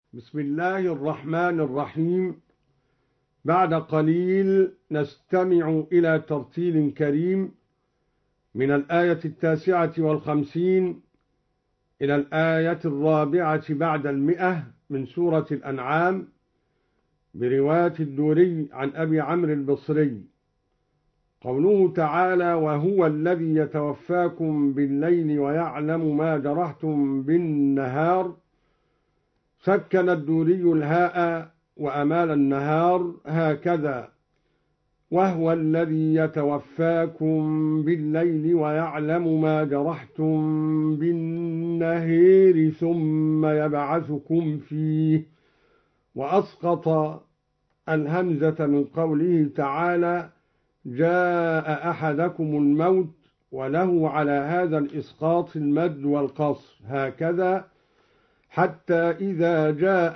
بسم الله الرحمن الرحيم. بعد قليل نستمع إلى ترتيل كريم من الآية 59 إلى الآية 4 بعد 100 من سورة الأنعام برواية الدوري عن أبي عمرو البصري. قوله تعالى: وهو الذي يتوفاكم بالليل ويعلم ما جرحتم بالنهار. سكن الدوري الهاء وأمال النهار هكذا: وهو الذي يتوفاكم بالليل ويعلم ما جرحتم بالنهار ثم يبعثكم فيه. وأسقط الهمزة من قوله تعالى: جاء أحدكم الموت، وله على هذا الإسقاط المد والقصر هكذا: حتى إذا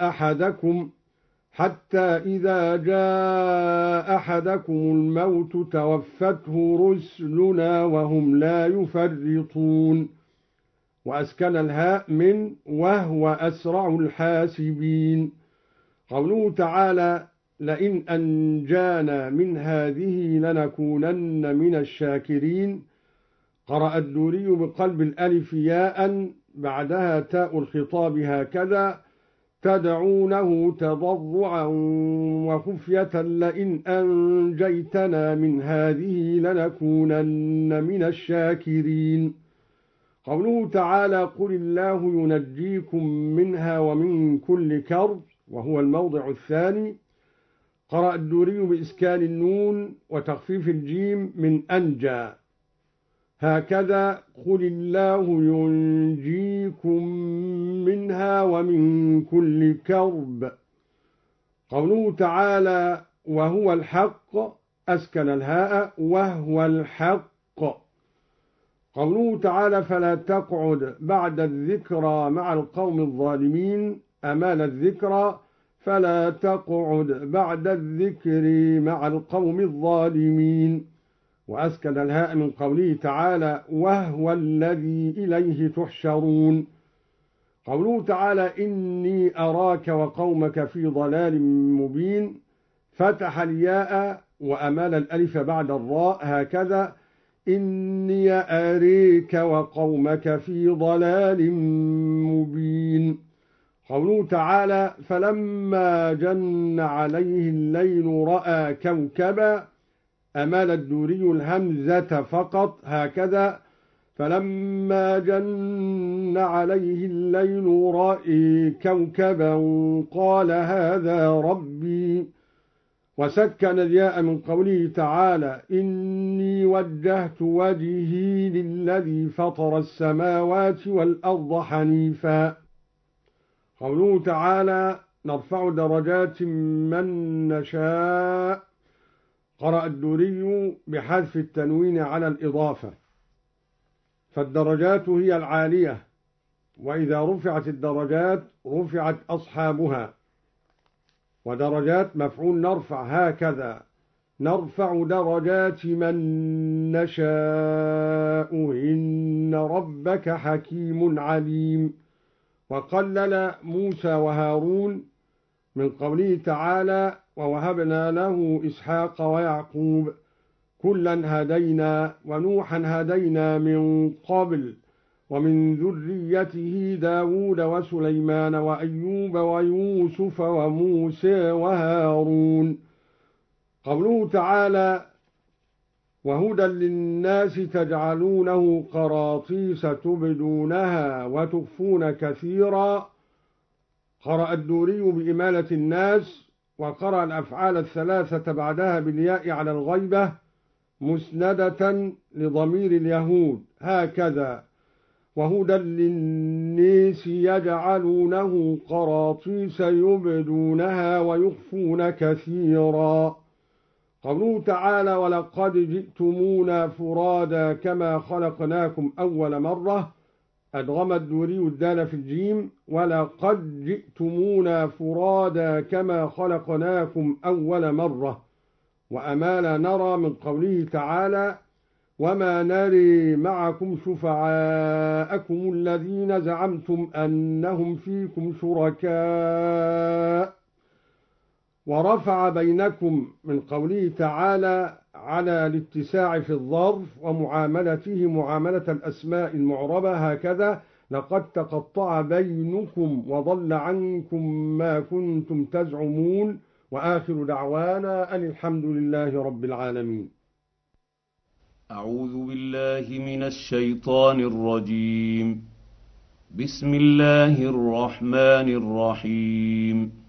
جاء أحدكم الموت توفته رسلنا وهم لا يفرطون. وأسكن الهاء من وهو أسرع الحاسبين. قوله تعالى: لئن أنجانا من هذه لنكونن من الشاكرين. قرأ الدوري بقلب الألف ياء بعدها تاء الخطاب هكذا: تدعونه تضرعا وخفية لئن أنجيتنا من هذه لنكونن من الشاكرين. قوله تعالى: قل الله ينجيكم منها ومن كل كرب، وهو الموضع الثاني. قرأ الدوري بإسكان النون وتخفيف الجيم من أنجى هكذا: قل الله ينجيكم منها ومن كل كرب. قوله تعالى: وهو الحق، أسكن الهاء وهو الحق. قوله تعالى: فلا تقعد بعد الذكرى مع القوم الظالمين. أمال الذكرى: فلا تقعد بعد الذكر مع القوم الظالمين. وأسكن الهاء من قوله تعالى: وهو الذي إليه تحشرون. قوله تعالى: إني أراك وقومك في ضلال مبين. فتح الياء وأمال الألف بعد الراء هكذا: إني أريك وقومك في ضلال مبين. قوله تعالى: فلما جن عليه الليل رأى كوكبا. أمال الدوري الهمزة فقط هكذا: فلما جن عليه الليل رأى كوكبا قال هذا ربي. وسكن الياء من قوله تعالى: إني وجهت وجهي للذي فطر السماوات والأرض حنيفا. قوله تعالى: نرفع درجات من نشاء. قرأ الدوري بحذف التنوين على الإضافة، فالدرجات هي العالية، وإذا رفعت الدرجات رفعت أصحابها. ودرجات مفعول نرفع هكذا: نرفع درجات من نشاء إن ربك حكيم عليم. وقلل موسى وهارون من قوله تعالى: ووهبنا له إسحاق ويعقوب كلا هدينا ونوحا هدينا من قبل ومن ذريته داود وسليمان وأيوب ويوسف وموسى وهارون. قوله تعالى: وهدى للناس تجعلونه قراطيس تبدونها وتخفون كثيرا. قرأ الدوري بإمالة الناس، وقرأ الأفعال الثلاثة بعدها بالياء على الغيبة مسندة لضمير اليهود هكذا: وهدى للناس يجعلونه قراطيس يبدونها ويخفون كثيرا. قوله تعالى: ولقد جئتمونا فرادا كما خلقناكم أول مرة. أدغم الدوري الدال في الجيم: ولقد جئتمونا فرادا كما خلقناكم أول مرة. وأمال نرى من قوله تعالى: وما نري معكم شفعاءكم الذين زعمتم أنهم فيكم شركاء ورفع بينكم من قوله تعالى على الاتساع في الظرف ومعاملته معاملة الأسماء المعربة هكذا لقد تقطع بينكم وضل عنكم ما كنتم تزعمون وآخر دعوانا أن الحمد لله رب العالمين. أعوذ بالله من الشيطان الرجيم. بسم الله الرحمن الرحيم.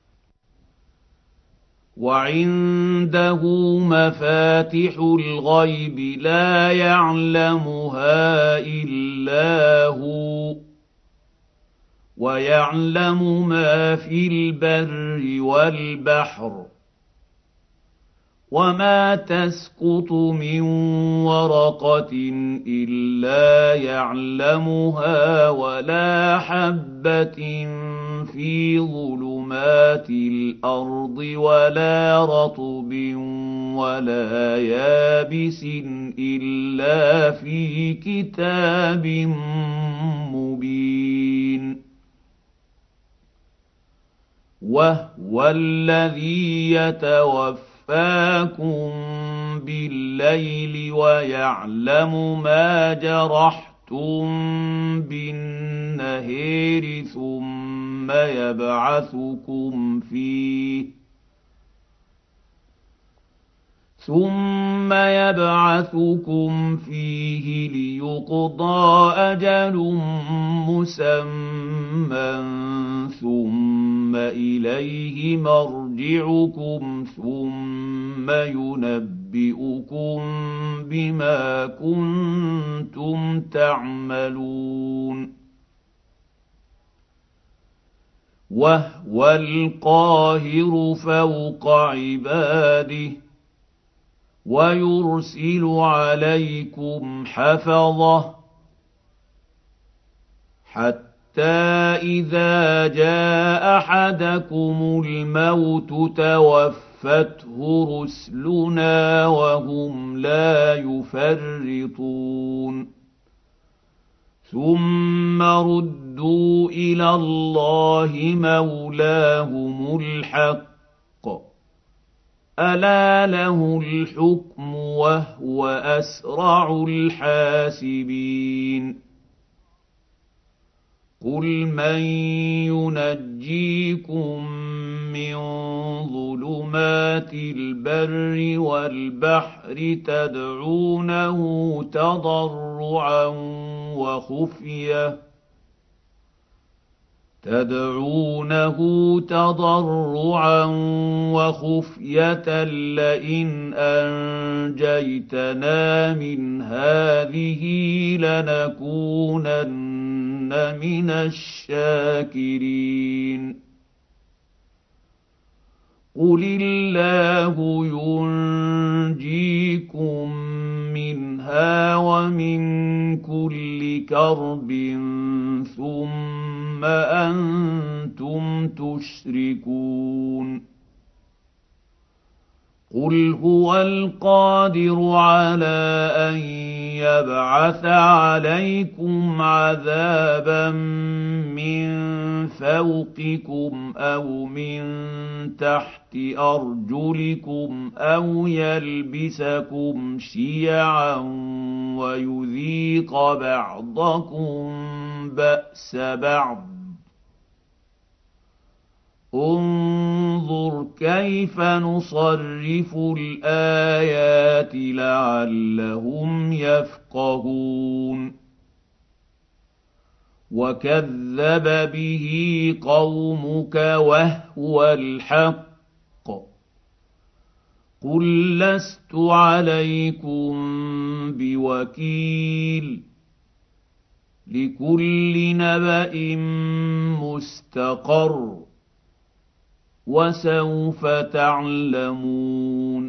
وعنده مفاتح الغيب لا يعلمها إلا هو ويعلم ما في البر والبحر وما تسقط من ورقة إلا يعلمها ولا حبة في ظلمات الأرض ولا رطب ولا يابس إلا في كتاب مبين. وهو الذي يتوفاكم بالليل ويعلم ما جرحتم بالنهار ثم يبعثكم فيه ليقضى أجل مسمى ثم إليه مرجعكم ثم ينبئكم بما كنتم تعملون. وهو القاهر فوق عباده ويرسل عليكم حفظه حتى إذا جاء أحدكم الموت توفته رسلنا وهم لا يفرطون ثم ردوا إلى الله مولاهم الحق ألا له الحكم وهو أسرع الحاسبين. قل من ينجيكم من ظلمات البر والبحر تدعونه تضرعا وخفية لئن أنجيتنا من هذه لنكونن من الشاكرين. قل الله ينجيكم منها ومن كل كرب ثم أنتم تشركون. قل هو القادر على أن يبعث عليكم عذابا من فوقكم أو من تحت أرجلكم أو يلبسكم شيعا ويذيق بعضكم بأس بعض. انظر كيف نصرف الآيات لعلهم يفقهون. وكذب به قومك وهو الحق. قل لست عليكم بوكيل لكل نبأ مستقر وسوف تعلمون.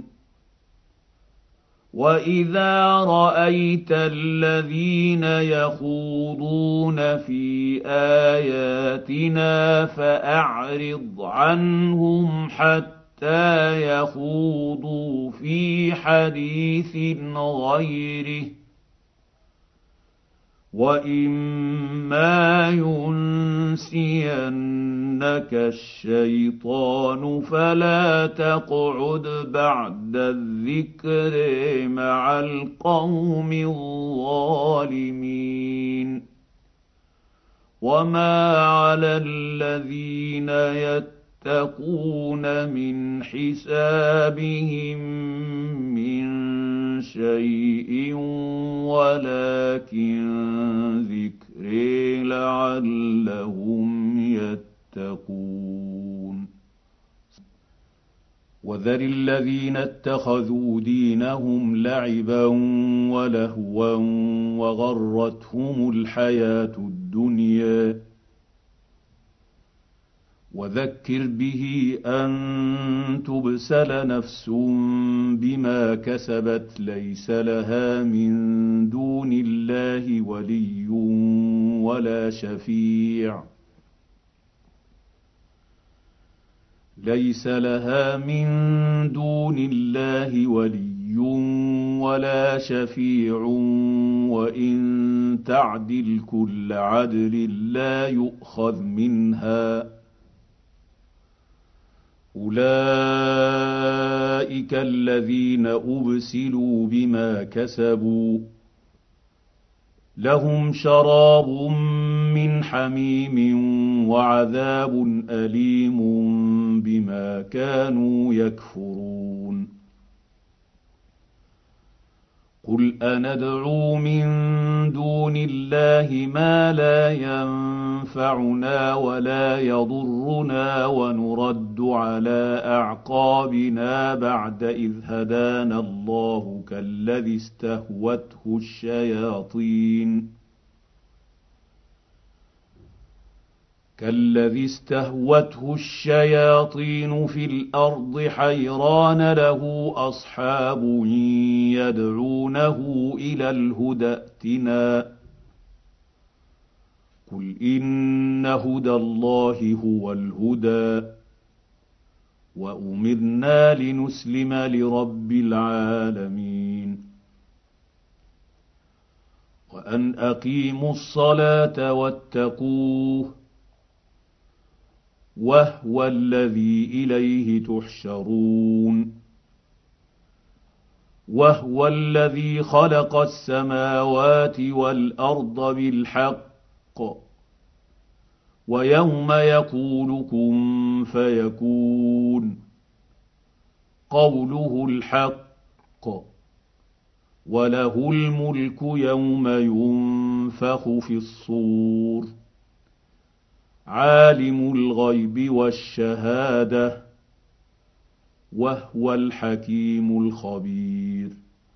وإذا رأيت الذين يخوضون في آياتنا فأعرض عنهم حتى حتى يخوضوا في حديث غيره، وإما ينسينك الشيطان فلا تقعد بعد الذكر مع القوم الظالمين. وما على الذين يتقون من حسابهم من شيء ولكن ذكر لعلهم يتقون. وذر الذين اتخذوا دينهم لعبا ولهوا وغرتهم الحياة الدنيا، وذكر به أن تبسل نفس بما كسبت ليس لها من دون الله ولي ولا شفيع، ليس لها من دون الله ولي ولا شفيع، وإن تعدل كل عدل لا يؤخذ منها. أولئك الذين أبسلوا بما كسبوا، لهم شراب من حميم وعذاب أليم بما كانوا يكفرون. قل أندعو من دون الله ما لا ينفعنا ولا يضرنا ونرد على أعقابنا بعد إذ هدانا الله كالذي استهوته الشياطين في الأرض حيران له أصحاب يدعونه إلى الهدى ائتنا، قل إن هدى الله هو الهدى، وأمرنا لنسلم لرب العالمين، وأن أقيموا الصلاة واتقوه وهو الذي إليه تحشرون. وهو الذي خلق السماوات والأرض بالحق، ويوم يقول كن فيكون قوله الحق، وله الملك يوم ينفخ في الصور، عالم الغيب والشهادة وهو الحكيم الخبير.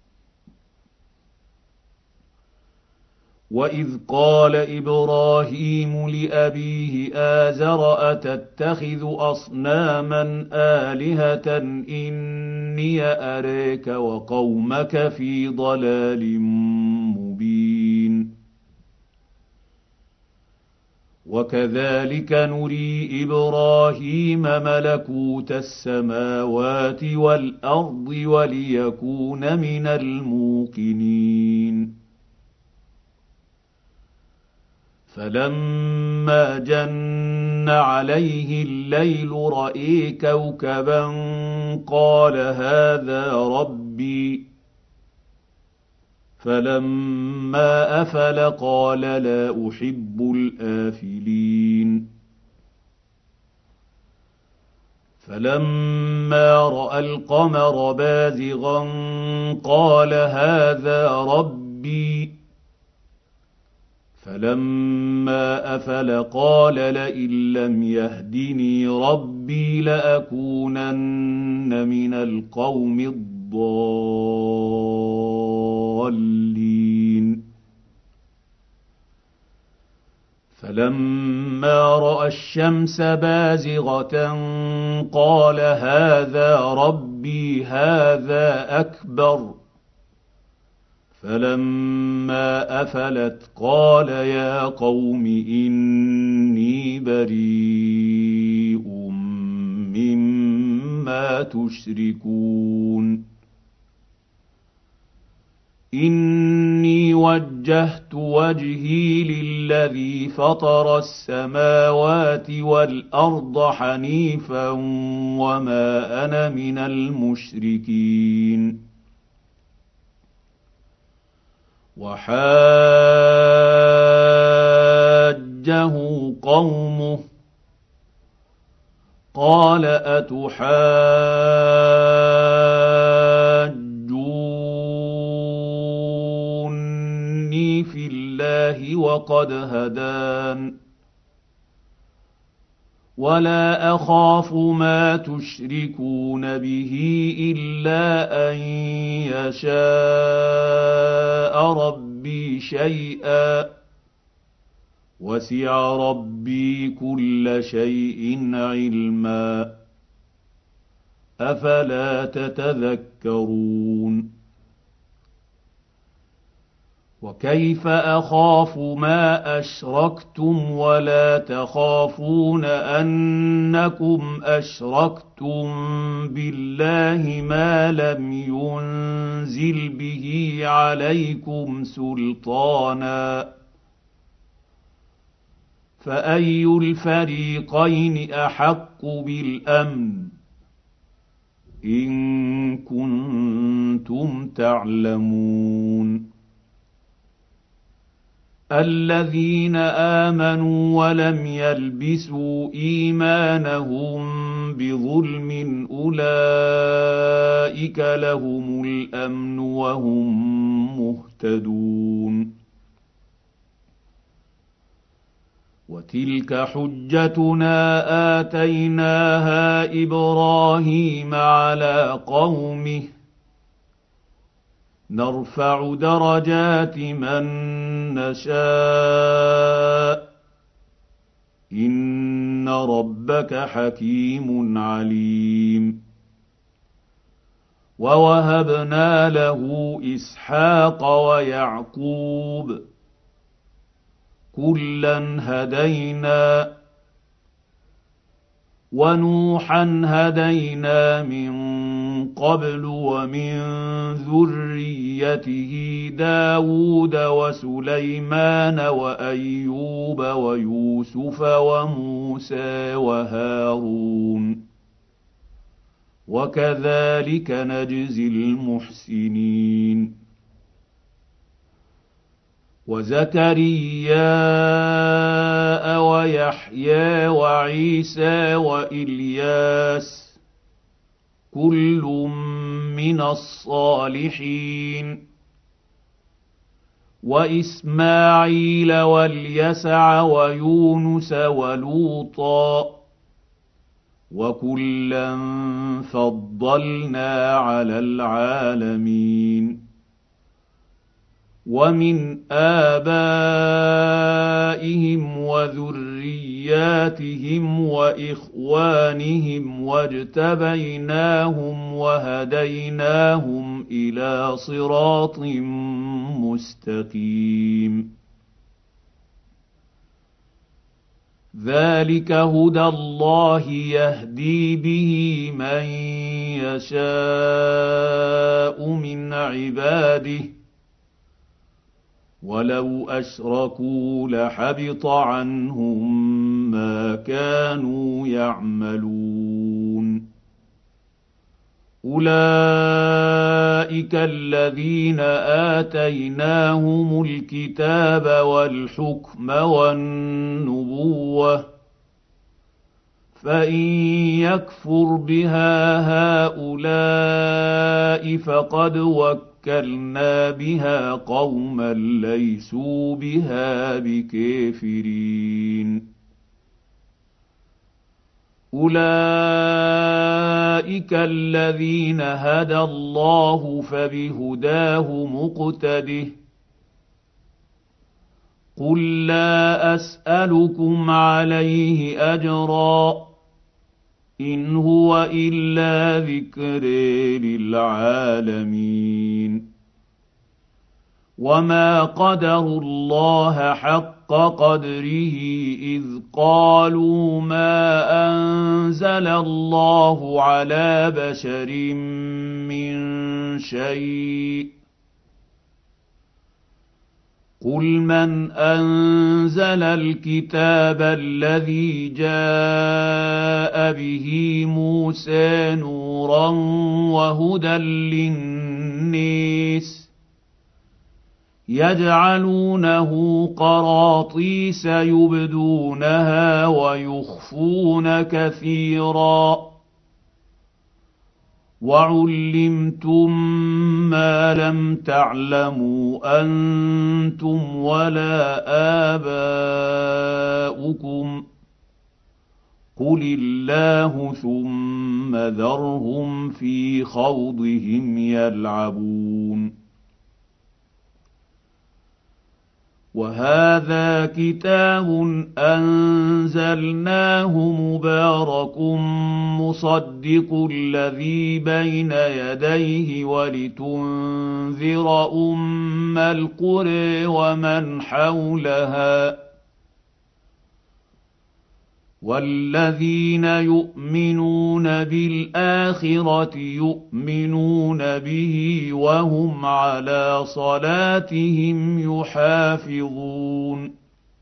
وإذ قال إبراهيم لأبيه آزر أتتخذ أصناما آلهة إني أريك وقومك في ضلال مبين. وكذلك نري إبراهيم ملكوت السماوات والأرض وليكون من الموقنين. فلما جن عليه الليل رأى كوكبا قال هذا ربي، فلما أفل قال لا أحب الآفلين. فلما رأى القمر بازغا قال هذا ربي، فلما أفل قال لئن لم يهدني ربي لأكونن من القوم الضالين. فلما رأى الشمس بازغة قال هذا ربي هذا أكبر، فلما أفلت قال يا قوم إني بريء مما تشركون إني وجهت وجهي للذي فطر السماوات والأرض حنيفا وما أنا من المشركين وحاجه قومه قال أتحاجوني في الله وقد هدان ولا أخاف ما تشركون به إلا أن يشاء ربي شيئا وسع ربي كل شيء علما أفلا تتذكرون وكيف أخاف ما أشركتم ولا تخافون أنكم أشركتم بالله ما لم ينزل به عليكم سلطانا فأي الفريقين أحق بالأمن إن كنتم تعلمون الذين آمنوا ولم يلبسوا إيمانهم بظلم أولئك لهم الأمن وهم مهتدون وتلك حجتنا آتيناها إبراهيم على قومه نرفع درجات من نشاء إن ربك حكيم عليم ووهبنا له إسحاق ويعقوب كلا هدينا ونوحا هدينا من قبل ومن ذريته داود وسليمان وأيوب ويوسف وموسى وهارون وكذلك نجزي المحسنين وزكريا ويحيى وعيسى وإلياس كل من الصالحين وإسماعيل واليسع ويونس ولوطا وكلا فضلنا على العالمين ومن آبائهم وذرياتهم وإخوانهم واجتبيناهم وهديناهم إلى صراط مستقيم ذلك هدى الله يهدي به من يشاء من عباده ولو أشركوا لحبط عنهم ما كانوا يعملون أولئك الذين آتيناهم الكتاب والحكم والنبوة فإن يكفر بها هؤلاء فقد وكلنا بها قوما ليسوا بها بكافرين أولئك الذين هدى الله فبهداه مقتده قل لا أسألكم عليه أجرا إن هو إلا ذكر للعالمين وما قدروا الله حق قدره إذ قالوا ما أنزل الله على بشر من شيء قل من أنزل الكتاب الذي جاء به موسى نورا وهدى للناس يجعلونه قراطيس يبدونها ويخفون كثيرا وعلمتم ما لم تعلموا أنتم ولا آباؤكم قل الله ثم ذرهم في خوضهم يلعبون وهذا كتاب أنزلناه مبارك مصدق الذي بين يديه ولتنذر أم القرى ومن حولها والذين يؤمنون بالآخرة يؤمنون به وهم على صلاتهم يحافظون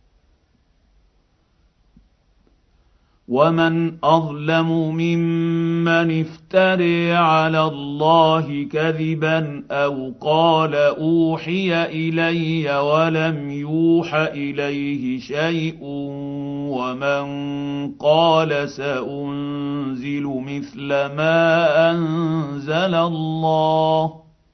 ومن أظلم ممن افترى على الله كذبا أو قال أوحي إلي ولم يوح إليه شيء ومن قال سأنزل مثل ما أنزل الله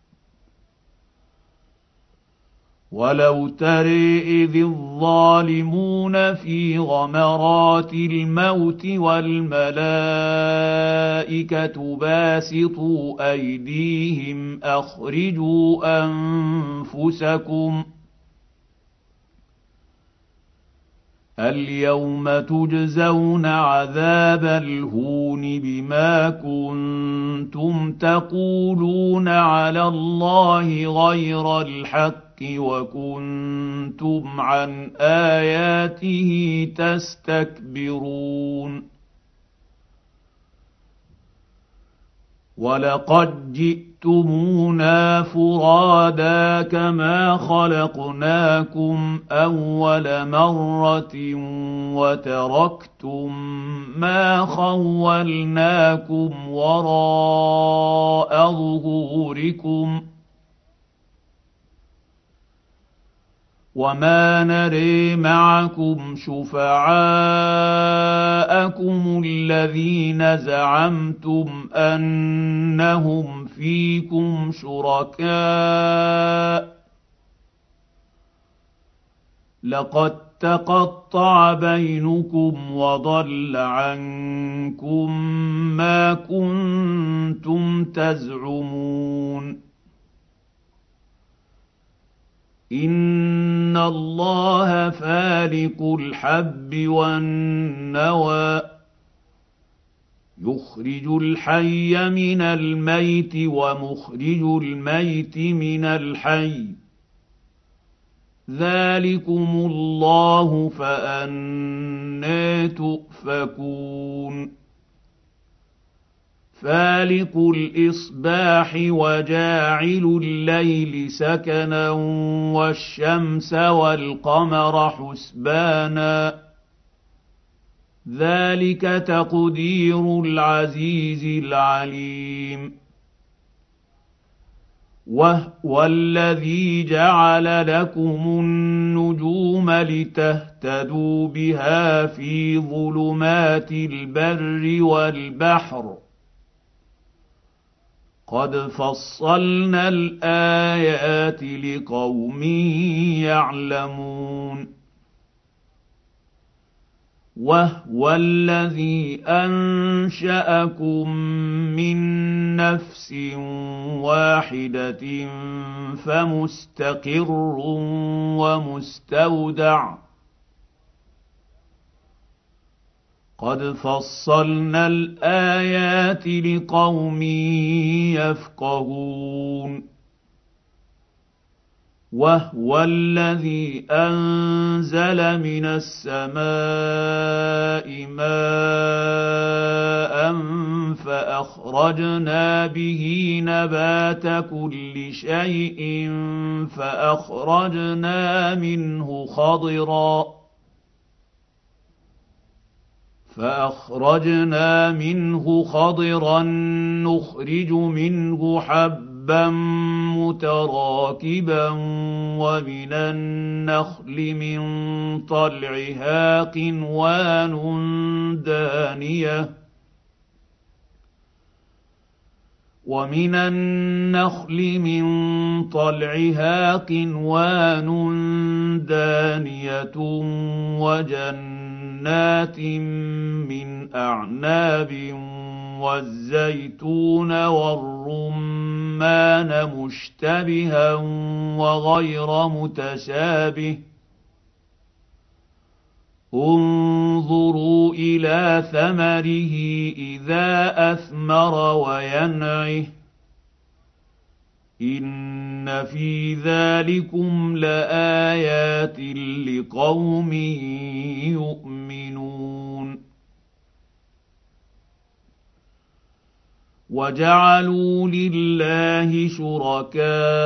ولو ترى إذ الظالمون في غمرات الموت والملائكة باسطوا أيديهم أخرجوا أنفسكم اليوم تجزون عذاب الهون بما كنتم تقولون على الله غير الحق وكنتم عن آياته تستكبرون ولقد جئتمونا فرادا كما خلقناكم أول مرة وتركتم ما خولناكم وراء ظهوركم وما نري معكم شفعاءكم الذين زعمتم أنهم فيكم شركاء لقد تقطع بينكم وضل عنكم ما كنتم تزعمون إن الله فالق الحب والنوى يخرج الحي من الميت ومخرج الميت من الحي ذلكم الله فأنى تؤفكون فالق الإصباح وجاعل الليل سكنا والشمس والقمر حسبانا ذلك تقدير العزيز العليم وهو الذي جعل لكم النجوم لتهتدوا بها في ظلمات البر والبحر قد فصلنا الآيات لقوم يعلمون وهو الذي أنشأكم من نفس واحدة فمستقر ومستودع قد فصلنا الآيات لقوم يفقهون وهو الذي أنزل من السماء ماء فأخرجنا به نبات كل شيء فأخرجنا منه خضرا نخرج منه حبا متراكبا ومن النخل من طلعها قنوان دانية وجنات من أعناب والزيتون والرمان مشتبها وغير متشابه انظروا إلى ثمره إذا أثمر وينعه إن في ذلكم لآيات لقوم يؤمنون وجعلوا لله شركاء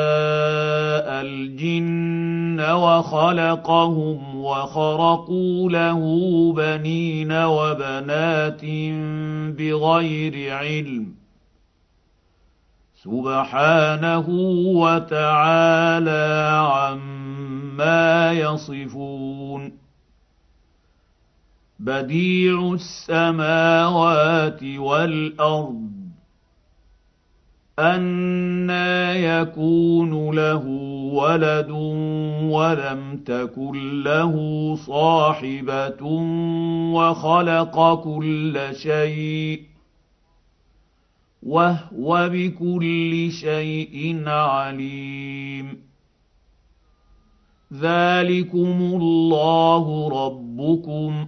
الجن وخلقهم وخرقوا له بنين وبنات بغير علم سبحانه وتعالى عما يصفون بديع السماوات والأرض أنى يكون له ولد ولم تكن له صاحبة وخلق كل شيء وهو بكل شيء عليم ذلكم الله ربكم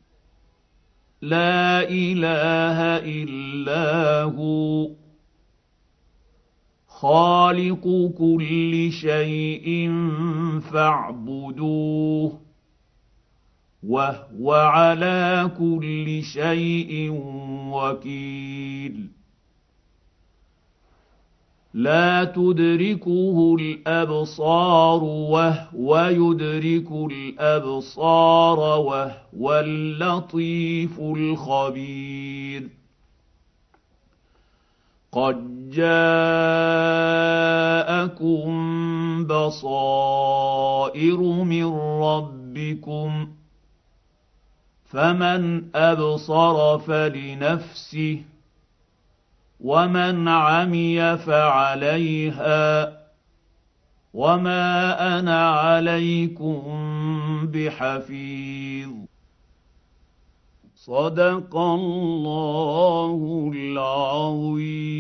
لا إله إلا هو خالق كل شيء فاعبدوه وهو على كل شيء وكيل لا تدركه الأبصار وهو يدرك الأبصار وهو اللطيف الخبير قد جاءكم بصائر من ربكم فمن أبصر فلنفسه ومن عمي فعليها وما أنا عليكم بحفيظ صدق الله العظيم.